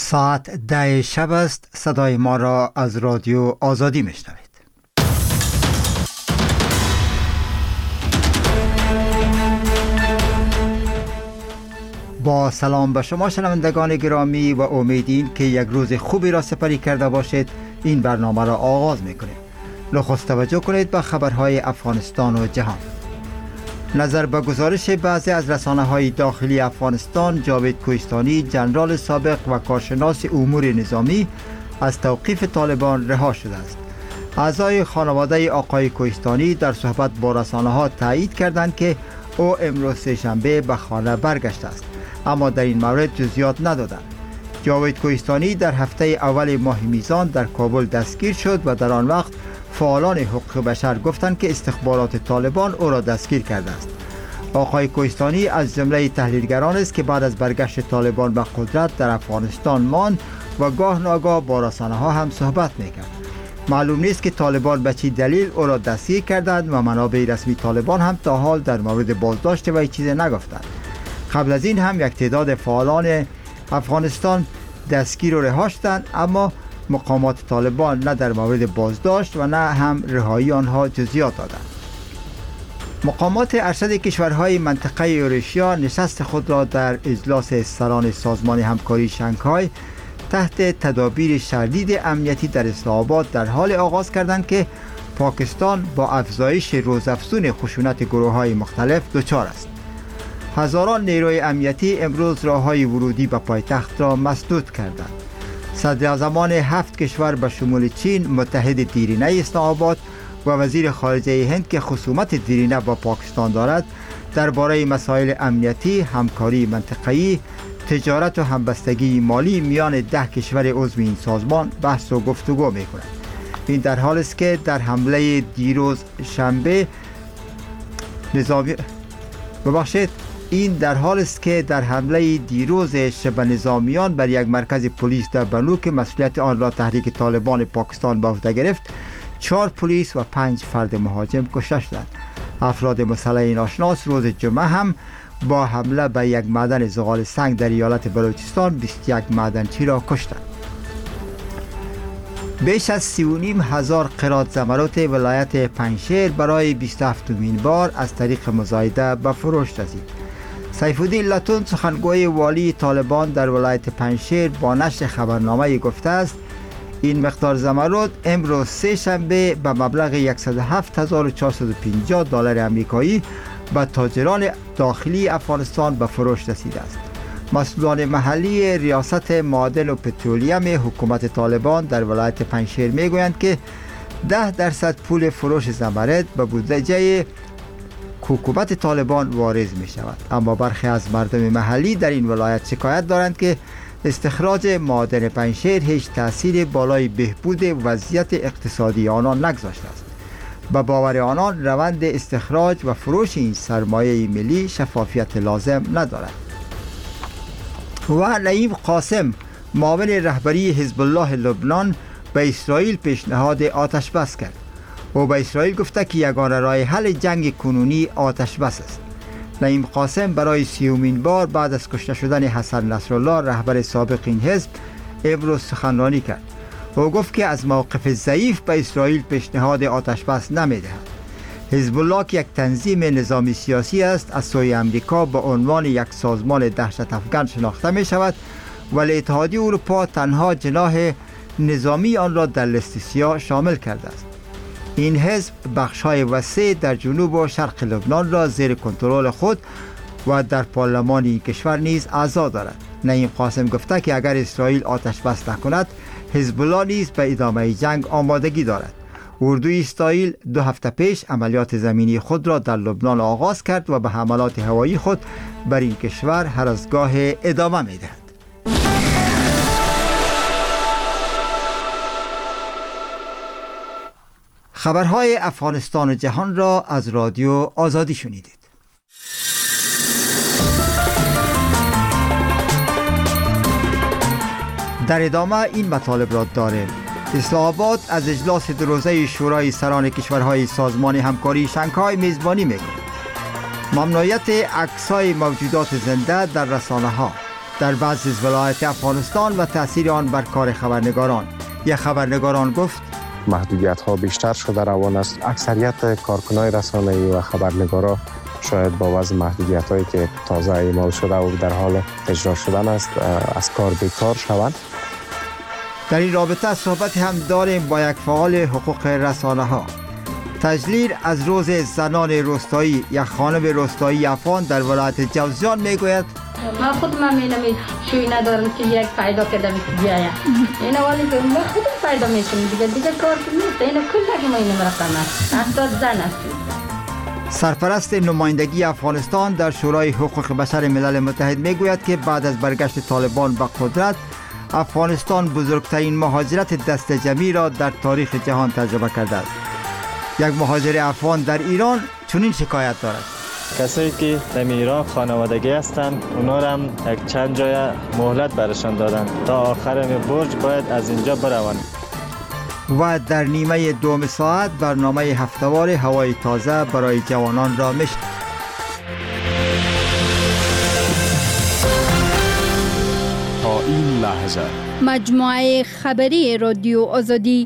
ساعت 10 شب است. صدای ما را از رادیو آزادی میشنوید. با سلام به شما شنوندگان گرامی و امیدیم که یک روز خوبی را سپری کرده باشید. این برنامه را آغاز میکنیم. نخست توجه کنید به خبرهای افغانستان و جهان. نظر به گزارش بعضی از رسانه‌های داخلی افغانستان، جاوید کوهستانی، جنرال سابق و کارشناس امور نظامی از توقیف طالبان رها شده است. اعضای خانواده آقای کوهستانی در صحبت با رسانه‌ها تایید کردند که او امروز سه‌شنبه به خانه برگشته است، اما در این مورد جزئیات ندادند. جاوید کوهستانی در هفته اول ماه میزان در کابل دستگیر شد و در آن وقت فعالان حقوق بشر گفتند که استخبارات طالبان او را دستگیر کرده است. آقای کوهستانی از جمله تحلیلگران است که بعد از برگشت طالبان به قدرت در افغانستان ماند و گاه ناگاه با رسانه‌ها هم صحبت میکرد. معلوم نیست که طالبان به چه دلیل او را دستگیر کردند و منابع رسمی طالبان هم تا حال در مورد بازداشت و چیزی نگفتند. قبل از این هم یک تعداد فعالان افغانستان دستگیر و رها شدند، اما مقامات طالبان نه در مورد بازداشت و نه هم رهایی آنها جزئیات دادند. مقامات ارشد کشورهای منطقه یورشیا نشست خود را در اجلاس سران سازمان همکاری شانگهای تحت تدابیر شدید امنیتی در اسلام آباد در حال آغاز کردند که پاکستان با افزایش روزافزون خشونت گروه‌های مختلف دچار است. هزاران نیروی امنیتی امروز راه‌های ورودی به پایتخت را مسدود کردند. صدراعظمان 7 کشور به شمول چین، متحد دیرینه اسلام آباد و وزیر خارجه هند که خصومت دیرینه با پاکستان دارد درباره مسائل امنیتی، همکاری منطقه‌ای، تجارت و همبستگی مالی میان 10 کشور عضو این سازمان بحث و گفتگو می‌کنند. این در حالی است که در حمله دیروز شنبه شب نظامیان بر یک مرکز پلیس در بلوک مسئولیت آن را تحریک طالبان پاکستان به عهده گرفت، 4 پلیس و 5 فرد مهاجم کشته شدند. افراد مسلح ناشناس روز جمعه هم با حمله به یک معدن زغال سنگ در ایالت بلوچستان 21 معدنچی را کشتند. بیش از 3,500 قرات زمرد ولایت پنجشیر برای 27مین بار از طریق مزایده به فروش رسید. سیف الدین لتون سخنگوی والی طالبان در ولایت پنجشیر با نشر خبرنامه گفته است این مقدار زمرد امروز سه‌شنبه به مبلغ 107,450 دلار آمریکایی به تاجران داخلی افغانستان به فروش رسیده است. مسئولان محلی ریاست معادن و پترولیم حکومت طالبان در ولایت پنجشیر میگویند که 10% پول فروش زمرد به بودجه حکومت طالبان وارد می شود، اما برخی از مردم محلی در این ولایت شکایت دارند که استخراج معادن پنجشیر هیچ تأثیر بالای بهبود وضعیت اقتصادی آنان نگذاشته است. به باور آنان روند استخراج و فروش این سرمایه ملی شفافیت لازم ندارد. و نعیم قاسم معاون رهبری حزب الله لبنان به اسرائیل پیشنهاد آتش بس کرد. او به اسرائیل گفته که یگانه راه حل جنگ کنونی آتش بس است. نعیم قاسم برای 30مین بار بعد از کشته شدن حسن نصرالله رهبر سابق این حزب امروز سخنرانی کرد. او گفت که از موقف ضعیف به اسرائیل پیشنهاد آتش بس نمی‌دهد. حزب الله که یک تنظیم نظامی سیاسی است از سوی امریکا به عنوان یک سازمان دهشت افکن شناخته می شود، ولی اتحادیه اروپا تنها جناح نظامی آن را در لیست سیاه شامل کرده است. این حزب بخش‌های وسیع در جنوب و شرق لبنان را زیر کنترل خود و در پارلمان این کشور نیز اعضا دارد. نعیم قاسم گفته که اگر اسرائیل آتش بس نکند، حزب الله نیز به ادامه جنگ آمادگی دارد. اردوی اسرائیل 2 هفته پیش عملیات زمینی خود را در لبنان آغاز کرد و به حملات هوایی خود بر این کشور هر از گاه ادامه می‌دهد. خبرهای افغانستان و جهان را از رادیو آزادی شنیدید. در ادامه این مطالب را داریم. اسلام آباد از اجلاس 2 روزه شورای سران کشورهای سازمان همکاری شانگهای میزبانی می‌کند. ممنوعیت عکس‌های موجودات زنده در رسانه‌ها. در بعضی از ولایات افغانستان و تأثیر آن بر کار خبرنگاران. یک خبرنگاران گفت محدودیت ها بیشتر شده روان است. اکثریت کارکنان رسانه‌ای و خبرنگارا شاید با وضع محدودیت هایی که تازه اعمال شده و در حال اجرا شدن است از کار بیکار شوند. در این رابطه صحبت هم داریم با یک فعال حقوق رسانه ها. تجلیر از روز زنان روستایی، یک خانم روستایی افغان در ولایت جوزجان میگوید من خودم می‌نمی شوی ندارم که یک پیدا کردم که بیایم. اینا ولی من خودم پیدا میشم دیگه کار نیست. اینا کل که ما اینو رفتم است زن است. سرپرست نمایندگی افغانستان در شورای حقوق بشر ملل متحد میگوید که بعد از برگشت طالبان به قدرت، افغانستان بزرگترین مهاجرت دست جمعی را در تاریخ جهان تجربه کرده است. یک مهاجر افغان در ایران چنین شکایت دارد: کسایی که در ایران خانوادگی هستند اونا را هم یک چند جای مهلت برشان دادن تا آخر برج باید از اینجا بروند. و در نیمه دوم ساعت برنامه هفته‌وار هوای تازه برای جوانان را میشنوید. تا این لحظه مجموعه خبری رادیو آزادی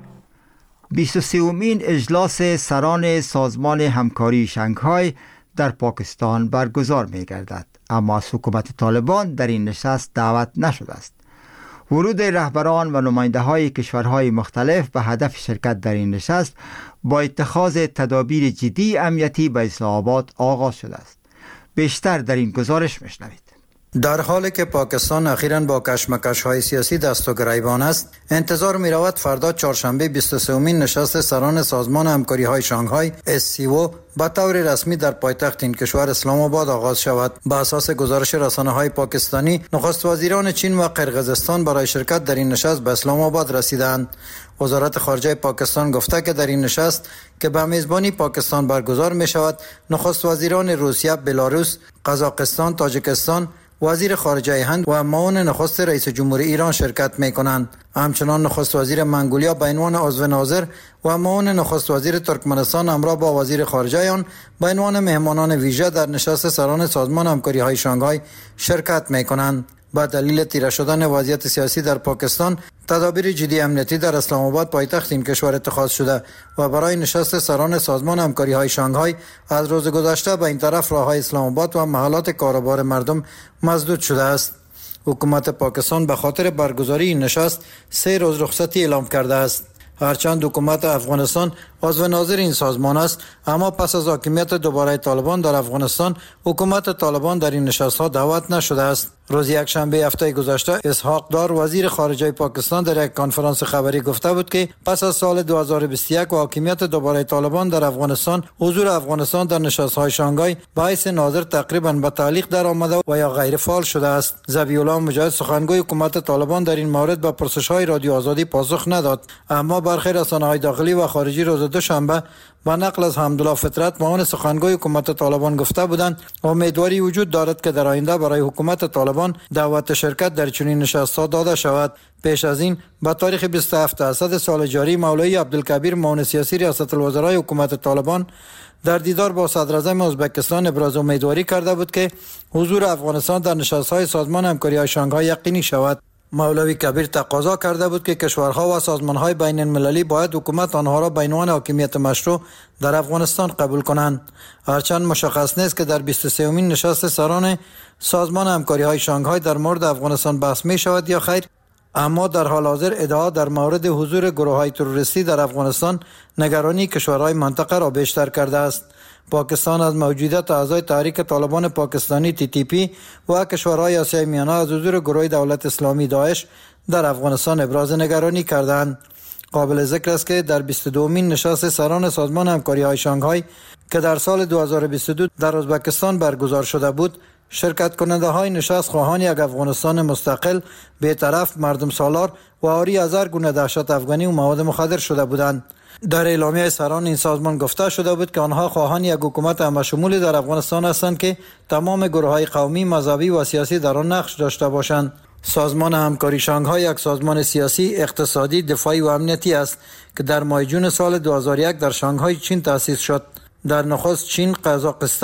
23مین اجلاس سران سازمان همکاری شانگهای در پاکستان برگزار می گردد، اما از حکومت طالبان در این نشست دعوت نشده است. ورود رهبران و نماینده های کشورهای مختلف به هدف شرکت در این نشست با اتخاذ تدابیر جدی امنیتی به اسلام آباد آغاز شده است. بیشتر در این گزارش میشنوید. در حالی که پاکستان اخیراً با کشمکش‌های سیاسی دست و گریبان است، انتظار می‌رود فردا چهارشنبه 23مین نشست سران سازمان همکاری‌های شانگهای SCO به طور رسمی در پایتخت این کشور اسلام آباد آغاز شود. به اساس گزارش رسانه‌های پاکستانی، نخست وزیران چین و قرقیزستان برای شرکت در این نشست به اسلام آباد رسیدند. وزارت خارجه پاکستان گفته که در این نشست که به میزبانی پاکستان برگزار می‌شود، نخست وزیران روسیه، بلاروس، قزاقستان، تاجیکستان، وزیر خارجه هند و معاون نخست رئیس جمهور ایران شرکت می‌کنند. همچنان نخست وزیر منگولیا به عنوان عضو ناظر و معاون نخست وزیر ترکمنستان همراه با وزیر خارجه آن به عنوان مهمانان ویژه در نشست سران سازمان همکاری‌های شانگهای شرکت می‌کنند. با دلیل تیره شدن وضعیت سیاسی در پاکستان، تدابیر جدی امنیتی در اسلام آباد پایتخت این کشور اتخاذ شده و برای نشست سران سازمان همکاری‌های شانگهای از روز گذشته به این طرف راه‌های اسلام آباد و محلات کاروبار مردم مسدود شده است. حکومت پاکستان به خاطر برگزاری این نشست 3 روز رخصتی اعلام کرده است. هرچند حکومت افغانستان عضو ناظر این سازمان است، اما پس از حاکمیت دوباره طالبان در افغانستان، حکومت طالبان در این نشست‌ها دعوت نشده است. روز یکشنبه هفته گذشته اسحاق دار وزیر خارجه پاکستان در یک کنفرانس خبری گفته بود که پس از سال 2021 و حاکمیت دوباره طالبان در افغانستان، حضور افغانستان در نشست‌های شانگهای به حیث ناظر تقریباً به تعلیق درآمده و یا غیر فعال شده است. ذبیح الله مجاهد سخنگوی حکومت طالبان در این مورد به پرسش‌های رادیو آزادی پاسخ نداد، اما برخی رسانه‌های داخلی و خارجی روز دوشنبه با نقل از حمدالله فطرت معاون سخنگوی حکومت طالبان گفته بودند امیدواری وجود دارد که در آینده برای حکومت طالبان دعوت شرکت در چنین نشست‌ها داده شود. پیش از این به تاریخ 27 اسد سال جاری مولوی عبدالکبیر معاون سیاسی ریاست الوزرای حکومت طالبان در دیدار با صدراعظم ازبکستان ابراز امیدواری کرده بود که حضور افغانستان در نشست‌های سازمان همکاری‌های شانگهای یقینی شود. مولوی کبیر تقاضا کرده بود که کشورها و سازمان‌های بین المللی باید حکومت آنها را به عنوان حاکمیت مشروع در افغانستان قبول کنند. هرچند مشخص نیست که در 23مین نشست سران سازمان همکاری‌های شانگهای در مورد افغانستان بحث می شود یا خیر، اما در حال حاضر ادعا در مورد حضور گروه‌های تروریستی در افغانستان نگرانی کشورهای منطقه را بیشتر کرده است. پاکستان از موجودیت اعضای تحریک طالبان پاکستانی TTP و کشورهای آسیای میانه از حضور گروه دولت اسلامی داعش در افغانستان ابراز نگرانی کردند. قابل ذکر است که در 22مین نشست سران سازمان همکاری‌های شانگهای که در سال 2022 در ازبکستان برگزار شده بود، شرکت کننده های نشست خواهان یک افغانستان مستقل، بی‌طرف، مردم سالار و عاری از هر گونه دهشت افغانی و مواد مخدر شده بودند. در اعلامیه سران این سازمان گفته شده بود که آنها خواهان یک حکومت همشمولی در افغانستان هستند که تمام گروه‌های قومی، مذهبی و سیاسی در آن نقش داشته باشند. سازمان همکاری شانگهای یک سازمان سیاسی، اقتصادی، دفاعی و امنیتی است که در ماه جون سال 2001 در شانگهای چین تأسیس شد. در نخست چین، قزاقستان،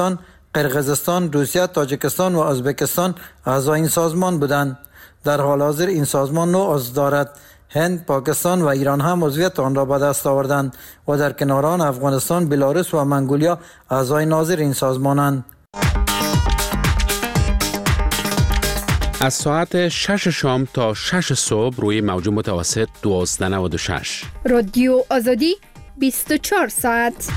قرقیزستان، روسیه، تاجیکستان و ازبکستان اعضای این سازمان بودند. در حال حاضر این سازمان 9 عضو دارد. هند، پاکستان و ایران هم عضویت آن را به دست آوردند و در کنار آن افغانستان، بلاروس و منگولیا اعضای ناظر این سازمانند. از ساعت 6 شام تا 6 صبح روی موج متوسط 1296. رادیو آزادی 24 ساعت.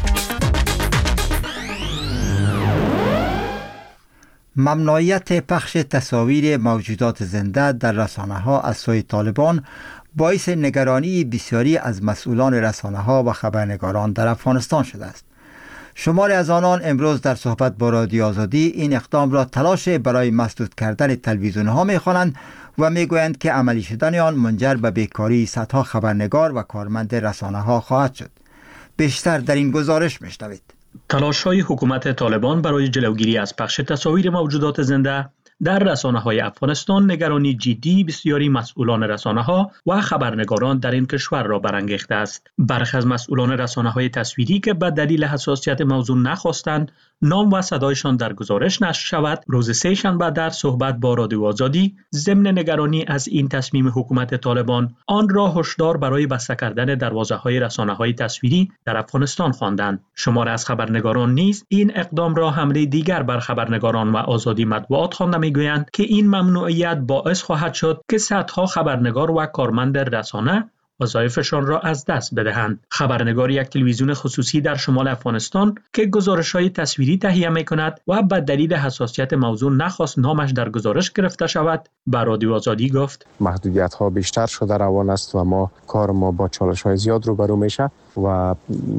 ممنوعیت پخش تصاویر موجودات زنده در رسانه‌ها از سوی طالبان باعث نگرانی بسیاری از مسئولان رسانه‌ها و خبرنگاران در افغانستان شده است. شماری از آنان امروز در صحبت با رادیو آزادی این اقدام را تلاش برای مسدود کردن تلویزیون‌ها می‌خوانند و می‌گویند که عملی شدن آن منجر به بیکاری صدها خبرنگار و کارمند رسانه‌ها خواهد شد. بیشتر در این گزارش می‌شنوید. تلاش‌های حکومت طالبان برای جلوگیری از پخش تصاویر موجودات زنده در رسانه‌های افغانستان نگرانی جدی بسیاری مسئولان رسانه‌ها و خبرنگاران در این کشور را برانگیخته است. برخی از مسئولان رسانه‌های تصویری که به دلیل حساسیت موضوع نخواستند نام و صدایشان در گزارش نشر شود، روز سه شنبه در صحبت با رادیو آزادی ضمن نگرانی از این تصمیم حکومت طالبان آن را هشدار برای بسته کردن دروازه‌های رسانه‌های تصویری در افغانستان خواندند. شمار از خبرنگاران نیز این اقدام را حمله دیگر بر خبرنگاران و آزادی مطبوعات خوانده می‌گویند که این ممنوعیت باعث خواهد شد که صدها خبرنگار و کارمند رسانه وظایفشان را از دست بدهند. خبرنگار یک تلویزیون خصوصی در شمال افغانستان که گزارش‌های تصویری تهیه می‌کند و به دلیل حساسیت موضوع نخواست نامش در گزارش گرفته شود، به رادیو آزادی گفت: محدودیت‌ها بیشتر شده روان است و کار ما با چالش‌های زیاد روبرو میشه و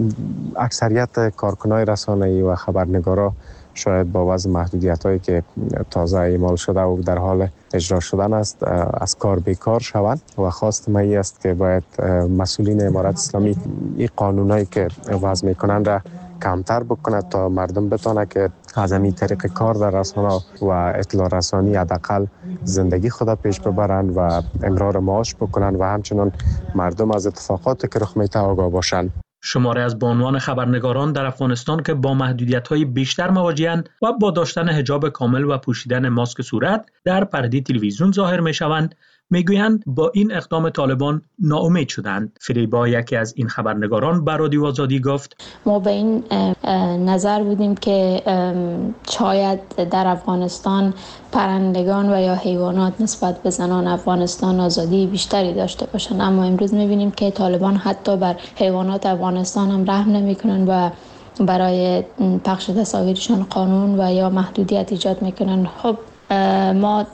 اکثریت کارکنان رسانه‌ای و خبرنگارا شاید با وضع محدودیت‌هایی که تازه اعمال شده و در حال اجرا شدن است از کار بیکار شوند و خواست من این است که باید مسئولین امارت اسلامی این قانونایی که وضع میکنند را کمتر بکند تا مردم بتونه که از این طریق کار در رسانه و اطلاع رسانی حداقل زندگی خود پیش ببرند و امرار معاش بکنند و همچنین مردم از اتفاقاتی که رخ میده آگاه باشند. شماره از بانوان خبرنگاران در افغانستان که با محدودیت‌های بیشتر مواجه‌اند و با داشتن حجاب کامل و پوشیدن ماسک صورت در پرده تلویزیون ظاهر می‌شوند، میگویند با این اقدام طالبان ناامید شدند. فریبا یکی از این خبرنگاران به رادیو آزادی گفت: ما به این نظر بودیم که شاید در افغانستان پرندگان و یا حیوانات نسبت به زنان افغانستان آزادی بیشتری داشته باشند، اما امروز می‌بینیم که طالبان حتی بر حیوانات افغانستان هم رحم نمی‌کنند و برای پخش تصاویرشان قانون و یا محدودیت ایجاد می‌کنند. خب ما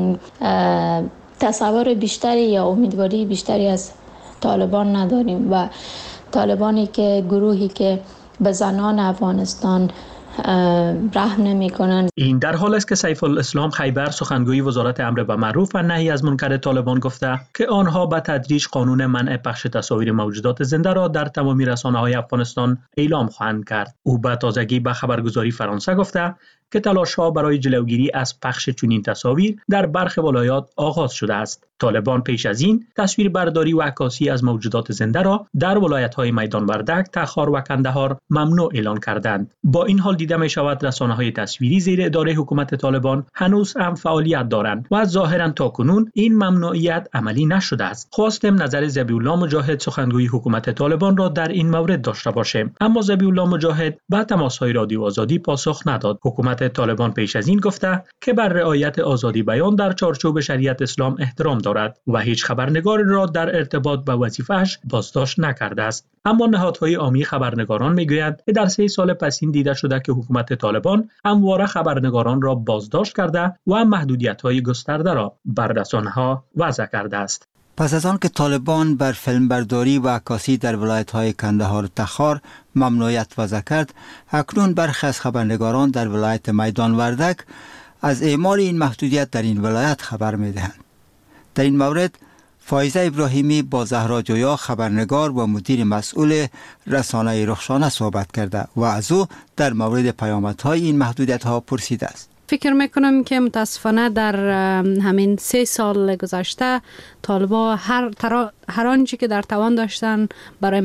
تصور بیشتری یا امیدواری بیشتری از طالبان نداریم و طالبانی که گروهی که به زنان افغانستان رحم نمی‌کنند. این در حال است که سیف الاسلام خیبر سخنگوی وزارت امر بالمعروف و نهی از منکر طالبان گفته که آنها به تدریج قانون منع پخش تصاویر موجودات زنده را در تمامی رسانه‌های افغانستان اعلام خواهند کرد. او به تازگی به خبرگزاری فرانسه گفته که تلاش‌ها برای جلوگیری از پخش چنین تصاویر در برخی ولایات آغاز شده است. طالبان پیش از این تصویر برداری و عکاسی از موجودات زنده را در ولایت‌های میدان وردک، تخار و کندهار ممنوع اعلان کردند. با این حال دیده می‌شود رسانه‌های تصویری زیر اداره حکومت طالبان هنوز هم فعالیت دارند و ظاهراً تاکنون این ممنوعیت عملی نشده است. خواستم نظر ذبیح‌الله مجاهد سخنگوی حکومت طالبان را در این مورد داشته باشیم، اما ذبیح‌الله مجاهد به تماس‌های رادیو آزادی پاسخ نداد. حکومت طالبان پیش از این گفته که بر رعایت آزادی بیان در چارچوب شریعت اسلام احترام دارد و هیچ خبرنگاری را در ارتباط با وظیفه‌اش بازداشت نکرده است. اما نهادهای عامی خبرنگاران میگویند که در 3 سال پسین دیده شده که حکومت طالبان همواره خبرنگاران را بازداشت کرده و محدودیت‌های گسترده را بر رسانه‌ها وضع کرده است. پس از آن که طالبان بر فیلمبرداری و عکاسی در ولایت‌های کندهار و تخار ممنوعیت وضع کرد، اکنون برخی از خبرنگاران در ولایت میدان وردک از اعمال این محدودیت در این ولایت خبر می‌دهند. در این مورد فایزه ابراهیمی با زهرا جویا خبرنگار و مدیر مسئول رسانه رخشانه صحبت کرده و از او در مورد پیامدهای این محدودیت‌ها پرسیده است. فکر میکنم که متاسفانه در همین 3 سال گذشته طالبان هر آنچه که در توان داشتن برای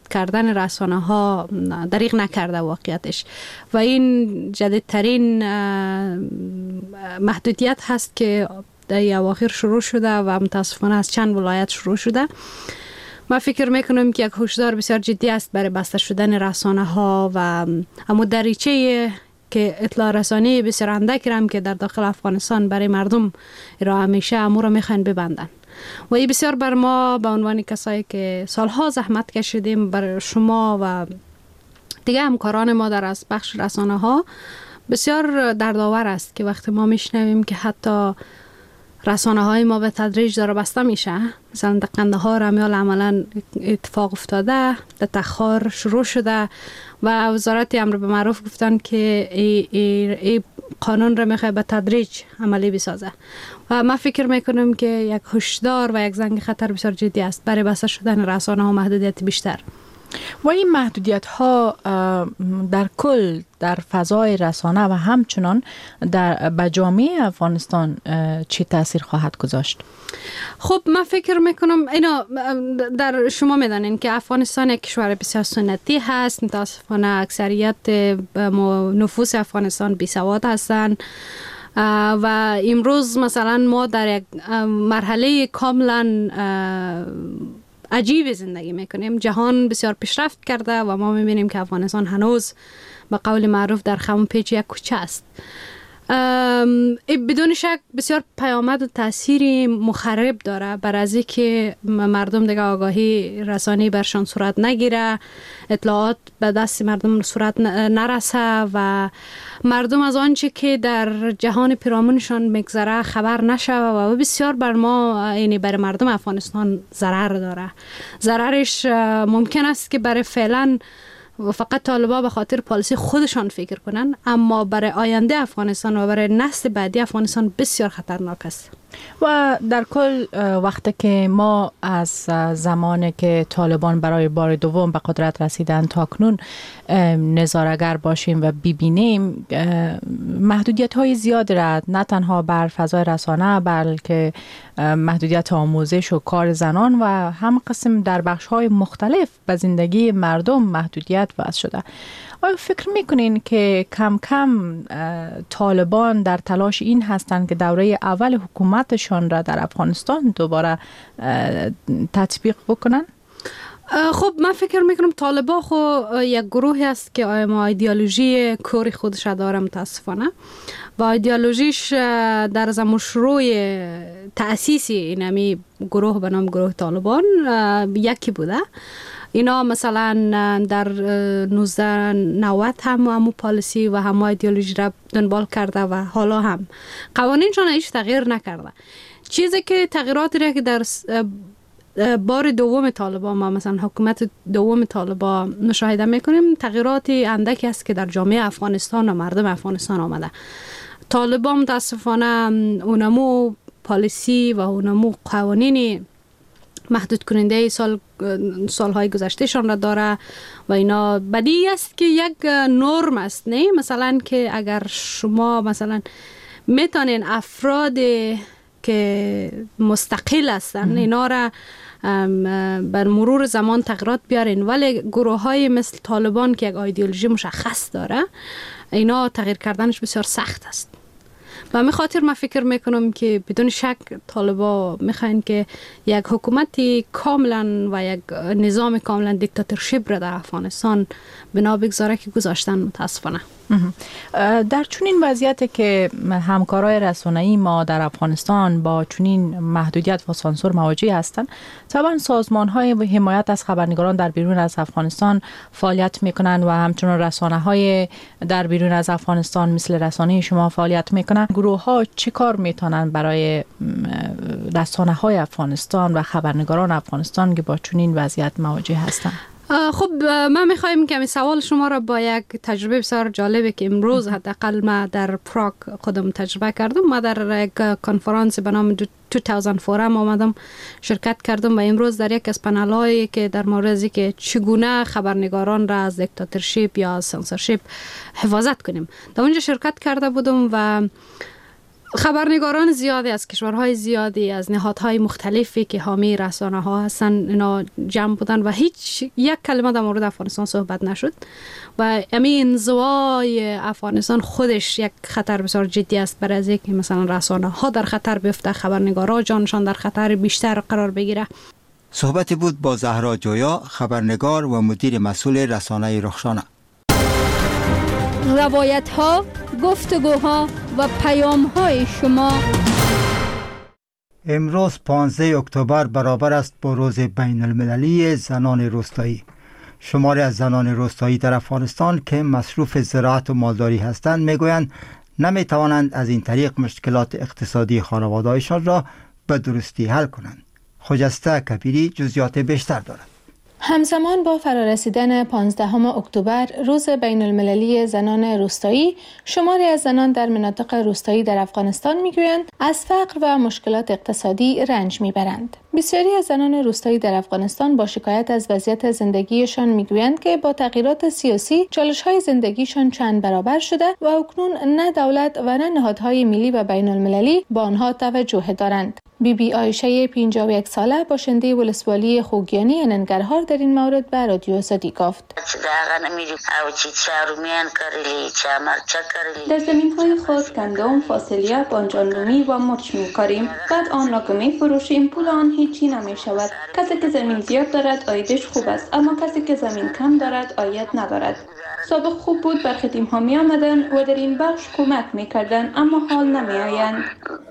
کردن رسانه ها دریغ نکرده واقعیتش و این جدیدترین محدودیت هست که در اواخر شروع شده و متاسفانه از چند ولایت شروع شده. ما فکر میکنم که یک هشدار بسیار جدی است برای بسته شدن رسانه ها و اما دریچه که اطلاع رسانی بسیار اندک هم که در داخل افغانستان برای مردم را همیشه امور میخوان ببندن و این بسیار بر ما به عنوان کسایی که سالها زحمت کشیدیم بر شما و دیگه همکاران ما در از بخش رسانه ها بسیار دردآور است که وقتی ما میشنویم که حتی رسانه های ما به تدریج داره بسته میشه. مثلا در قندهار همیال عملا اتفاق افتاده، در تخار شروع شده و وزارت امر به معروف گفتن که ای قانون را میخواه به تدریج عملی بسازه و من فکر میکنم که یک هشدار و یک زنگ خطر بسیار جدی است برای بسته شدن رسانه ها محدودیت بیشتر. و این محدودیت ها در کل در فضای رسانه و همچنان در جامعه افغانستان چی تاثیر خواهد گذاشت؟ خب من فکر میکنم اینا در شما میدانین که افغانستان یک کشور بسیار سنتی هست. متاسفانه اکثریت نفوس افغانستان بی سواد هستند و امروز مثلا ما در یک مرحله کاملا عجیب زندگی میکنیم. جهان بسیار پیشرفت کرده و ما میبینیم که افغانستان هنوز به قول معروف در خم پیچ یک کوچه است. بدون شک بسیار پیامد و تأثیری مخرب داره بر از که مردم دیگه آگاهی رسانی برشان صورت نگیره، اطلاعات به دست مردم صورت نرسه و مردم از آنچه که در جهان پیرامونشان میگذره خبر نشوه و بسیار بر ما یعنی برای مردم افغانستان ضرر داره. ضررش ممکن است که برای فعلا و فقط طالبا به خاطر پالیسی خودشان فکر کنن، اما برای آینده افغانستان و برای نسل بعدی افغانستان بسیار خطرناک است. و در کل وقتی که ما از زمانی که طالبان برای بار دوم به قدرت رسیدن تا کنون نظاره‌گر باشیم و ببینیم محدودیت های زیاد را نه تنها بر فضای رسانه بلکه محدودیت آموزش و کار زنان و هم قسم در بخش های مختلف به زندگی مردم محدودیت وضع شده. آیا فکر میکنین که کم کم طالبان در تلاش این هستند که دوره اول حکومتشان را در افغانستان دوباره تطبیق بکنن؟ خب من فکر میکنم طالبان خو یک گروهی است که ایدئولوژی کوری خودش داره متاسفانه و ایدئولوژیش در زمان شروع تأسیس اینمی گروه به نام گروه طالبان یکی بوده. اینا مثلا در 1990 هم پالیسی و هم ایدئولوژی را دنبال کرده و حالا هم قوانینشان هیچ تغییر نکرده. چیزی که تغییراتی را که در بار دوم طالبان ما مثلا حکومت دوم طالبان مشاهده میکنیم تغییراتی اندکی است که در جامعه افغانستان و مردم افغانستان آمده. طالبان متاسفانه اونمو پالیسی و اونمو قوانینی محدود کننده سالهای گذشتهشان را داره و اینا بدیهی است که یک نرم است. نه مثلا که اگر شما مثلا میتونین افراد که مستقل هستن اینا را بر مرور زمان تغییرات بیارین، ولی گروه های مثل طالبان که یک ایدئولوژی مشخص داره اینا تغییر کردنش بسیار سخت است. و همین خاطر من فکر میکنم که بدون شک طالبا میخواین که یک حکومتی کاملا و یک نظام کاملا دیکتاتورشیپ را در افغانستان بنا بگذاره که گذاشتن متاسفانه. در چنین وضعیتی که همکارای رسانه‌ای ما در افغانستان با چنین محدودیت و سانسور مواجه هستند، طبعا سازمان‌های حمایت از خبرنگاران در بیرون از افغانستان فعالیت می‌کنند و همچنین رسانه‌های در بیرون از افغانستان مثل رسانه شما فعالیت می‌کنند. گروه‌ها چی کار می‌تونن برای رسانه‌های افغانستان و خبرنگاران افغانستان که با چنین وضعیت مواجه هستند؟ خب من میخوایم که سوال شما را با یک تجربه بسیار جالبه که امروز حداقل ما در پراگ خودم تجربه کردم. ما در یک کنفرانس به نام 2000 فورم آمدم شرکت کردم و امروز در یک از پنل‌هایی که در مورد که چگونه خبرنگاران را از دیکتاتورشیپ یا سانسورشیپ حفاظت کنیم در اونجا شرکت کرده بودم و خبرنگاران زیادی از کشورهای زیادی از نهادهای مختلفی که حامی رسانه ها هستن اینا جمع بودن و هیچ یک کلمه در مورد افغانستان صحبت نشد و همین انزوای افغانستان خودش یک خطر بسیار جدی است برای از اینکه مثلا رسانه ها در خطر بیفته، خبرنگارا جانشان در خطر بیشتر قرار بگیره. صحبتی بود با زهرا جویا، خبرنگار و مدیر مسئول رسانه رخشانه. روایت ها، گفتگوها و پیام های شما. امروز 15 اکتبر برابر است با روز بین المللی زنان روستایی. شماری از زنان روستایی در افغانستان که مصروف زراعت و مالداری هستند میگویند نمیتوانند از این طریق مشکلات اقتصادی خانواده‌هایشان را به درستی حل کنند. خجسته کبیری جزئیات بیشتر دارد. همزمان با فرارسیدن 15 اکتبر روز بین المللی زنان روستایی، شماری از زنان در مناطق روستایی در افغانستان میگویند از فقر و مشکلات اقتصادی رنج میبرند. بسیاری از زنان روستایی در افغانستان با شکایت از وضعیت زندگیشان میگویند که با تغییرات سیاسی چالش‌های زندگیشان چند برابر شده و اکنون نه دولت و نه نهادهای ملی و بین المللی با آنها توجه دارند. بی عایشه 51 ساله باشنده ولسوالی خوگیانی ننگرهار در این مورد به رادیو آزادی گفت: در زمین‌های خود گندم، فاصلیه، بانجانرومی و مرچ می‌کاریم. بعد آن را که می‌فروشیم پول آن هیچی نمی‌شود. کسی که زمین زیاد دارد عایدش خوب است، اما کسی که زمین کم دارد عاید ندارد. سابق خوب بود، برخی تیم‌ها می‌آمدند و در این بخش کمک می‌کردند، اما حال نمی‌آیند.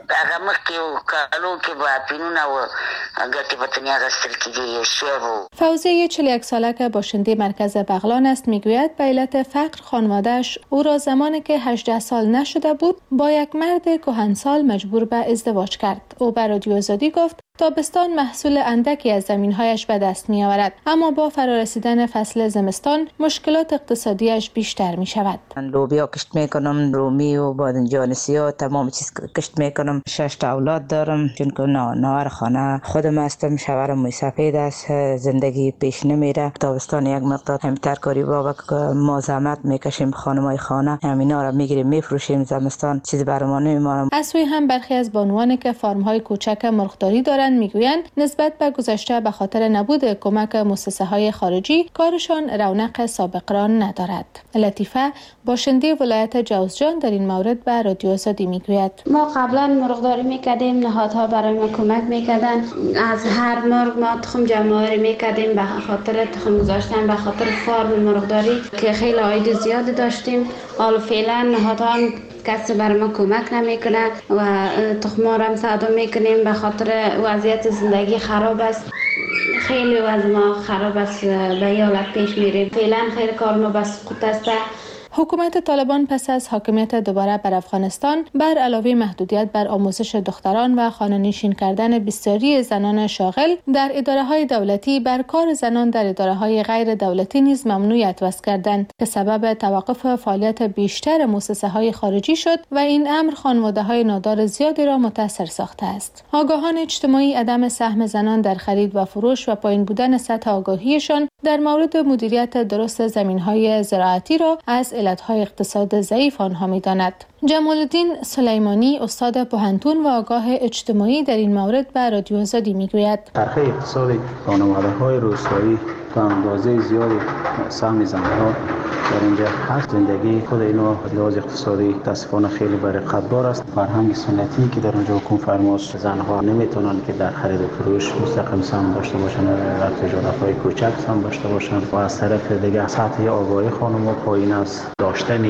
فوزیه 41 ساله که باشنده مرکز بغلان است میگوید به علت فقر خانواده‌اش او را زمانی که 18 سال نشده بود با یک مرد کهنسال مجبور به ازدواج کرد. او به رادیو آزادی گفت تابستان محصول اندکی از زمین‌هایش به دست می‌آورد، اما با فرارسیدن فصل زمستان مشکلات اقتصادیش بیشتر می‌شود. من لوبیا کشت می‌کنم، رومی و بادنجان سیاه، تمام چیز کشت می‌کنم. 6 تا اولاد دارم، چون که نوار خانه خودم هستم، شوهرم موی سفید است، زندگی پیش نمیره. تابستان یک مقدار هم ترکاری بابا که ما زحمت می‌کشیم، خانمای خانه همینا را می‌گیریم می‌فروشیم، زمستان چیزی برام نمی‌مونه. از سوی هم برخی از بانوان که فارم‌های کوچک مرغداری دارند میگویند نسبت به گذشته به خاطر نبود کمک مؤسسه‌های خارجی کارشان رونق سابق را ندارد. لطیفه باشنده ولایت جوزجان در این مورد به رادیو آزادی میگوید: ما قبلا مرغداری میکردیم، نهادها برای ما کمک میکردن، از هر مرغ ما تخم جمع‌آوری میکردیم به خاطر تخم گذاشتن، به خاطر فارم مرغداری که خیلی عاید زیاد داشتیم. حالا فعلا نهادها کسی برای ما کمک نمیکنه و تخم‌ها را هم صادم میکنیم به خاطر وضعیت زندگی خراب است. خیلی وضع ما خراب است، به این حالت پیش میریم. فعلا خیلی کار ما بس سقوط است. حکومت طالبان پس از حاکمیت دوباره بر افغانستان بر علاوه محدودیت بر آموزش دختران و خانه‌نشین کردن بسیاری زنان شاغل در اداره‌های دولتی، بر کار زنان در اداره‌های غیر دولتی نیز ممنوعیت وضع کردند که سبب توقف فعالیت بیشتر مؤسسه‌های خارجی شد و این امر خانواده‌های نادار زیادی را متاثر ساخته است. آگاهان اجتماعی عدم سهم زنان در خرید و فروش و پایین بودن سطح آگاهیشان در مورد مدیریت درست زمین‌های زراعتی را از علتهای اقتصاد ضعیف آنها می‌داند. جمال الدین سلیمانی استاد پوهنتون و آگاه اجتماعی در این مورد به رادیو آزادی میگوید: چرخه اقتصادی خانواده‌های روستایی به اندازه زیادی سهم زنها در اینجا هست. زندگی خود اینا لحاظ اقتصادی متاسفانه خیلی بر قدردان است. فرهنگ سنتی که در اونجا حکم فرماست، زنها نمیتونن که در خرید و فروش مستقیم سهم داشته باشن، در تجارت‌های کوچک سهم داشته باشن و از طرف دیگه سطح آگاهی خانم‌ها پایین است. داشتن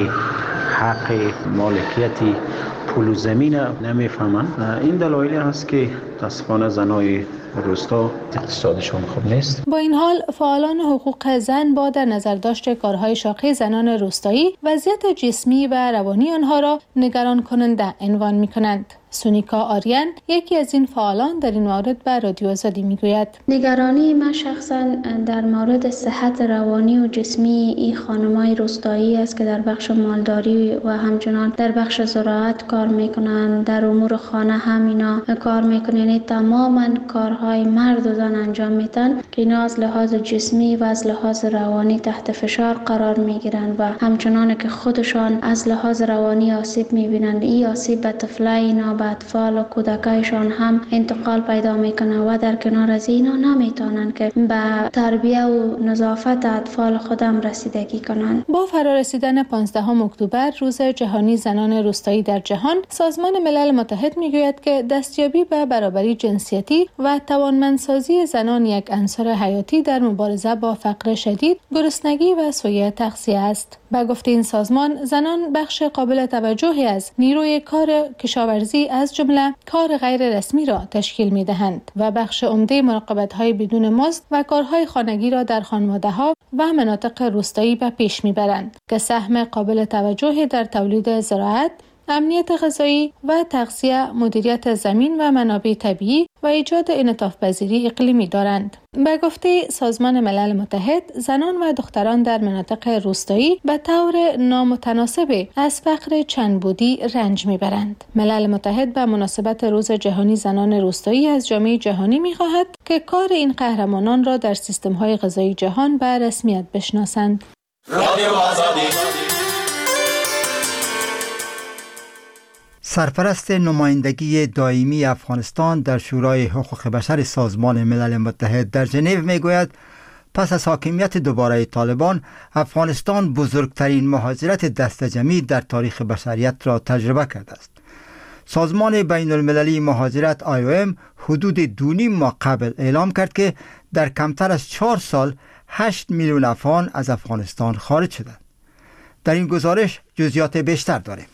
حق مالکیتی پول و زمین نمیفهمن. این دلایلی است که متاسفانه زنای روستا اقتصادشون خوب نیست. با این حال فعالان حقوق زن با در نظر داشت کارهای شاقی زنان روستایی وضعیت جسمی و روانی آنها را نگران کننده عنوان می‌کنند. سونیکا آریان یکی از این فعالان در این مورد به رادیو آزادی میگوید: نگرانی من شخصا در مورد صحت روانی و جسمی این خانم‌های روستایی است که در بخش مالداری و همچنان در بخش زراعت کار میکنند، در امور خانه هم اینا کار میکنند. یعنی تماما کارهای مرد و زن انجام میدن که اینا از لحاظ جسمی و از لحاظ روانی تحت فشار قرار میگیرن و همچنان که خودشان از لحاظ روانی آسیب میبینند، این آسیب به طفلای اینا، به اطفال و کودکایشان هم انتقال پیدا میکنه و در کنار از اینا نمیتونن که به تربیه و نظافت اطفال خودم رسیدگی کنند. با فرارسیدن 15 اکتبر روز جهانی زنان روستایی در جهان، سازمان ملل متحد میگوید که دستیابی به برابری جنسیتی و توانمندسازی زنان یک عنصر حیاتی در مبارزه با فقر شدید، گرسنگی و سوء تغذیه است. به گفته این سازمان، زنان بخش قابل توجهی از نیروی کار کشاورزی از جمله کار غیر رسمی را تشکیل می‌دهند و بخش عمده مراقبت‌های بدون مزد و کارهای خانگی را در خانواده‌ها و مناطق روستایی به پیش می‌برند که سهم قابل توجهی در تولید زراعت، امنیت غذایی و تغذیه، مدیریت زمین و منابع طبیعی و ایجاد انعطاف پذیری اقلیمی دارند. به گفته سازمان ملل متحد، زنان و دختران در مناطق روستایی به طور نامتناسب از فقر چندبودی رنج میبرند. ملل متحد به مناسبت روز جهانی زنان روستایی از جامعه جهانی میخواهد که کار این قهرمانان را در سیستم‌های غذایی جهان به رسمیت بشناسند. سرپرست نمایندگی دائمی افغانستان در شورای حقوق بشر سازمان ملل متحد در ژنو میگوید پس از حاکمیت دوباره طالبان، افغانستان بزرگترین مهاجرت دسته جمعی در تاریخ بشریت را تجربه کرده است. سازمان بین المللی مهاجرت IOM حدود 2.5 ماه قبل اعلام کرد که در کمتر از 4 سال 8 میلیون افغان از افغانستان خارج شدند. در این گزارش جزئیات بیشتر داریم.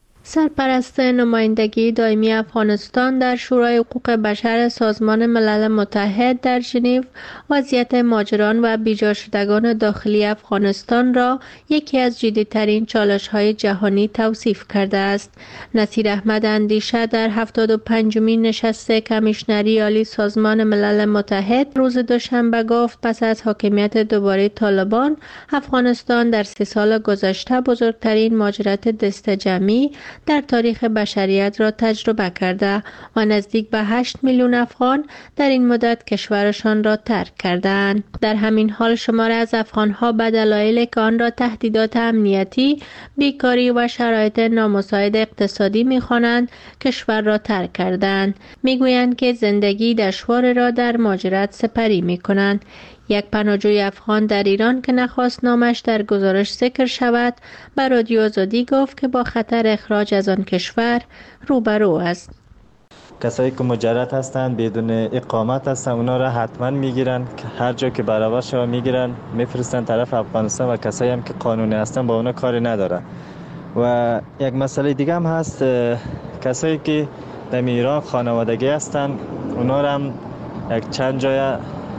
سرپرست نمایندگی دائمی افغانستان در شورای حقوق بشر سازمان ملل متحد در ژنو وضعیت مهاجران و بیجا شدگان داخلی افغانستان را یکی از جدی‌ترین چالش‌های جهانی توصیف کرده است. نصیر احمد اندیشه در 75مین نشست کمیشنری عالی سازمان ملل متحد روز دوشنبه گفت پس از حاکمیت دوباره طالبان، افغانستان در 3 سال گذشته بزرگترین مهاجرت دسته جمعی در تاریخ بشریت را تجربه کرده و نزدیک به 8 میلیون افغان در این مدت کشورشان را ترک کردند. در همین حال شمار از افغانها به دلایلی که آن را تهدیدات امنیتی، بیکاری و شرایط نامساعد اقتصادی می‌خوانند کشور را ترک کردند. میگویند که زندگی دشوار را در مهاجرت سپری می‌کنند. یک پناهجوی افغان در ایران که نخواست نامش در گزارش ذکر شود، به رادیو آزادی گفت که با خطر اخراج از آن کشور روبرو است. کسایی که مجرد هستند، بدون اقامت هستند، اونا را حتما میگیرن، هر جا که برابر شما میگیرن میفرستن طرف افغانستان و کسایی هم که قانونی هستن با اونا کاری نداره. و یک مسئله دیگه هم هست، کسایی که در ایران خانوادگی هستن، اونا را هم یک چند جای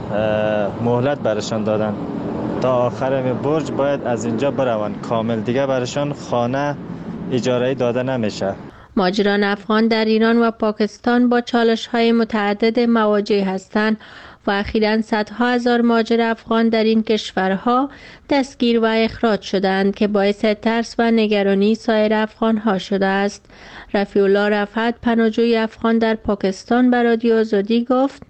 مهلت برشان دادن تا آخر برج باید از اینجا بروند کامل، دیگه برشان خانه اجاره‌ای داده نمیشه. مهاجران افغان در ایران و پاکستان با چالش‌های متعدد مواجه هستند و اخیراً صدها هزار مهاجر افغان در این کشورها دستگیر و اخراج شدند که باعث ترس و نگرانی سایر افغان‌ها شده است. رفیع الله رفعت، پناهجوی افغان در پاکستان، به رادیو آزادی گفت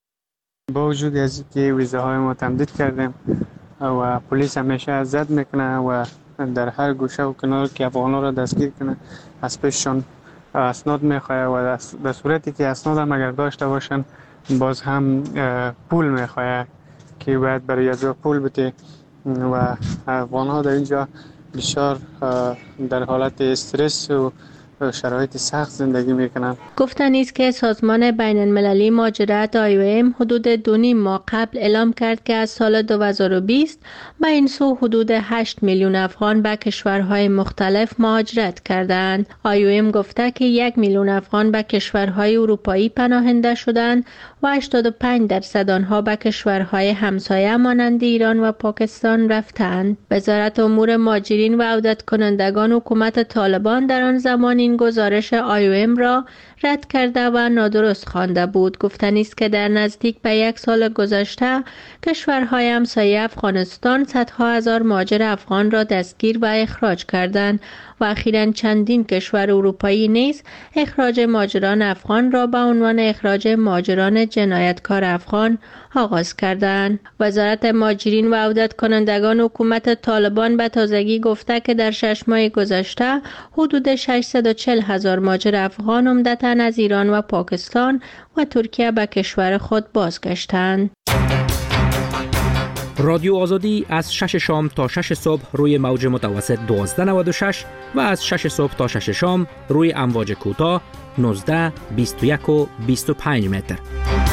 با وجود از اینکه ویزاهای ما تمدید کردیم و پلیس همیشه اذیت میکنه و در هر گوشه و کنار که افغان‌ها را دستگیر کنه از پیششان اسناد میخواه و در صورتی که اسناد هم اگر داشته باشن باز هم پول میخواه که باید برای از پول بده و افغان‌ها در اینجا بسیار در حالت استرس و شرایط سخت زندگی میکنن. گفتنی است که سازمان بین المللی مهاجرت IOM حدود 2.5 ماه قبل اعلام کرد که از سال 2020 به این سو حدود 8 میلیون افغان به کشورهای مختلف مهاجرت کردند. IOM گفته که 1 میلیون افغان به کشورهای اروپایی پناهنده شدند و 85% آنها به کشورهای همسایه مانند ایران و پاکستان رفتند. وزارت امور مهاجرین و عودت کنندگان حکومت طالبان در آن زمان این این گزارش IOM را رد کرده و نادرست خوانده بود. گفتنی است که در نزدیک به 1 سال گذشته کشورهای همسایه افغانستان صدها هزار مهاجر افغان را دستگیر و اخراج کردند و اخیراً چندین کشور اروپایی نیز اخراج مهاجران افغان را به عنوان اخراج مهاجران جنایتکار افغان آغاز کردند. وزارت مهاجرین و عودت کنندگان حکومت طالبان به تازگی گفته که در 6 ماه گذشته حدود 640 هزار مهاجر افغان عمدتاً از ایران و پاکستان و ترکیه به کشور خود بازگشتند. رادیو آزادی از 6 شام تا 6 صبح روی موج متوسط 1296 و از 6 صبح تا 6 شام روی امواج کوتاه 19، 21 و 25 متر.